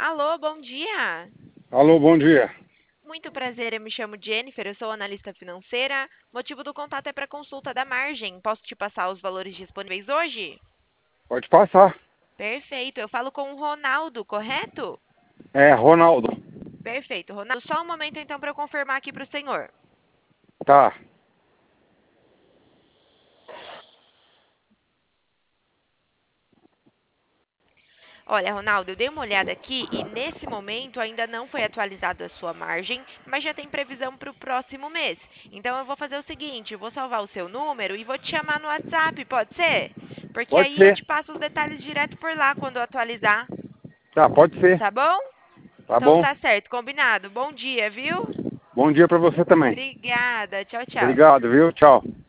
Alô, bom dia. Alô, bom dia. Muito prazer, eu me chamo Jennifer, eu sou analista financeira. Motivo do contato é para consulta da margem. Posso te passar os valores disponíveis hoje? Pode passar. Perfeito, eu falo com o Ronaldo, correto? É, Ronaldo. Perfeito, Ronaldo. Só um momento então para eu confirmar aqui para o senhor. Tá. Olha, Ronaldo, eu dei uma olhada aqui e nesse momento ainda não foi atualizada a sua margem, mas já tem previsão para o próximo mês. Então eu vou fazer o seguinte, eu vou salvar o seu número e vou te chamar no WhatsApp, pode ser? Porque Pode aí eu ser. te passo os detalhes direto por lá quando eu atualizar, Tá, pode ser. tá bom? Tá Então bom. tá certo, combinado. Bom dia, viu? Bom dia pra você também. Obrigada. Tchau, tchau. Obrigado, viu? Tchau.